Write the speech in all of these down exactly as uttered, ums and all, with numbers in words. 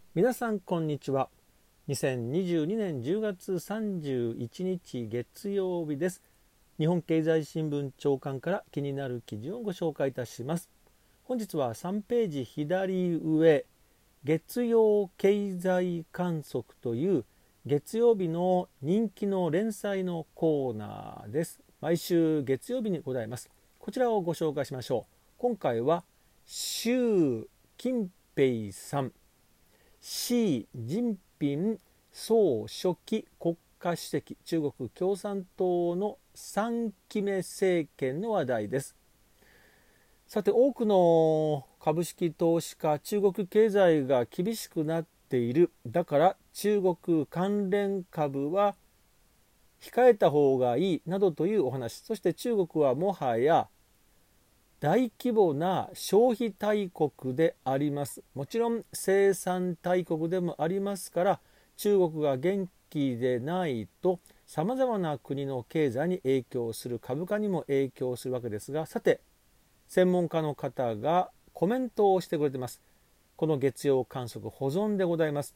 皆さんこんにちは。にせんにじゅうにねんじゅうがつさんじゅういちにち月曜日です。日本経済新聞長官から気になる記事をご紹介いたします。本日はさんページ左上、月曜経済観測という月曜日の人気の連載のコーナーです。毎週月曜日にございます。こちらをご紹介しましょう。今回は習近平さん、習近平総書記国家主席、中国共産党のさんきめ政権の話題です。さて、多くの株式投資家、中国経済が厳しくなっている。だから中国関連株は控えた方がいいなどというお話。そして中国はもはや大規模な消費大国であります。もちろん生産大国でもありますから、中国が元気でないとさまざまな国の経済に影響する、株価にも影響するわけですが、さて専門家の方がコメントをしてくれています。この月曜観測保存でございます。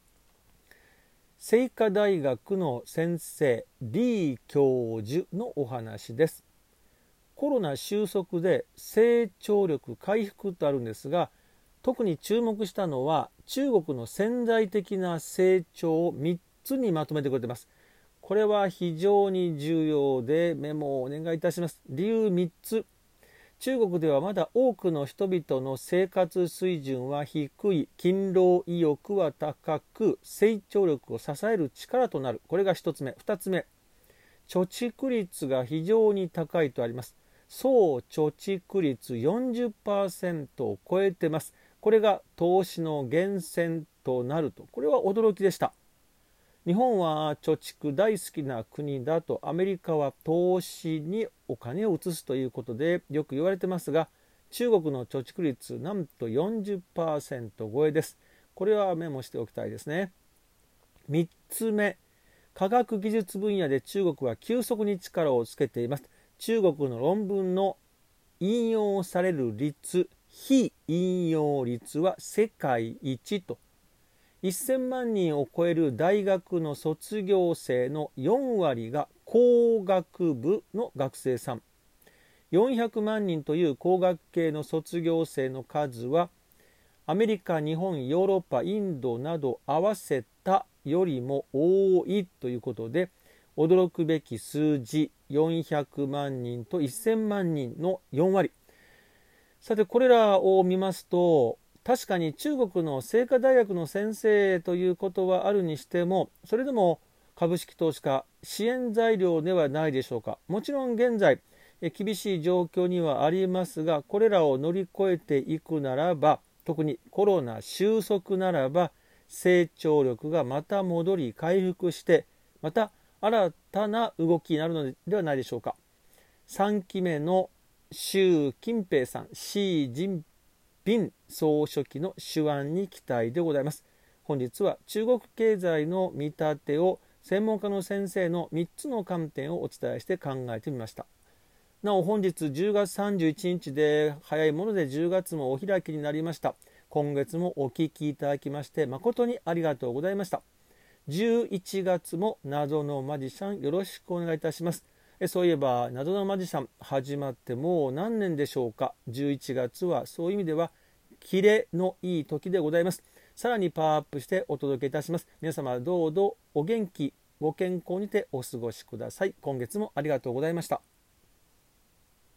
清華大学の先生李教授のお話です。コロナ収束で成長力回復とあるんですが、特に注目したのは中国の潜在的な成長をみっつにまとめてくれています。これは非常に重要でメモをお願いいたします。理由みっつ。中国ではまだ多くの人々の生活水準は低い、勤労意欲は高く、成長力を支える力となる。これがひとつめ。ふたつめ、貯蓄率が非常に高いとあります。総貯蓄率 よんじゅっパーセント を超えてます。これが投資の源泉となると。これは驚きでした。日本は貯蓄大好きな国だと、アメリカは投資にお金を移すということでよく言われてますが、中国の貯蓄率なんと よんじゅっパーセント 超えです。これはメモしておきたいですね。みっつめ、科学技術分野で中国は急速に力をつけています。中国の論文の引用される率、非引用率は世界一と。せんまんにんを超える大学の卒業生のよんわりが工学部の学生さん。よんひゃくまんにんという工学系の卒業生の数はアメリカ、日本、ヨーロッパ、インドなど合わせたよりも多いということで、驚くべき数字、よんひゃくまんにんとせんまんにんのよんわり。さて、これらを見ますと、確かに中国の清華大学の先生ということはあるにしても、それでも株式投資家支援材料ではないでしょうか。もちろん現在厳しい状況にはありますが、これらを乗り越えていくならば、特にコロナ収束ならば成長力がまた戻り回復して、また新たな動きになるのではないでしょうか。さんきめの習近平さん、習近平総書記の手腕に期待でございます。本日は中国経済の見立てを専門家の先生のみっつの観点をお伝えして考えてみました。なお本日じゅうがつさんじゅういちにちで、早いものでじゅうがつもお開きになりました。今月もお聞きいただきまして誠にありがとうございました。じゅういちがつも謎のマジシャンよろしくお願いいたします。そういえば謎のマジシャン始まってもう何年でしょうか。じゅういちがつはそういう意味ではキレのいい時でございます。さらにパワーアップしてお届けいたします。皆様どうぞお元気ご健康にてお過ごしください。今月もありがとうございました。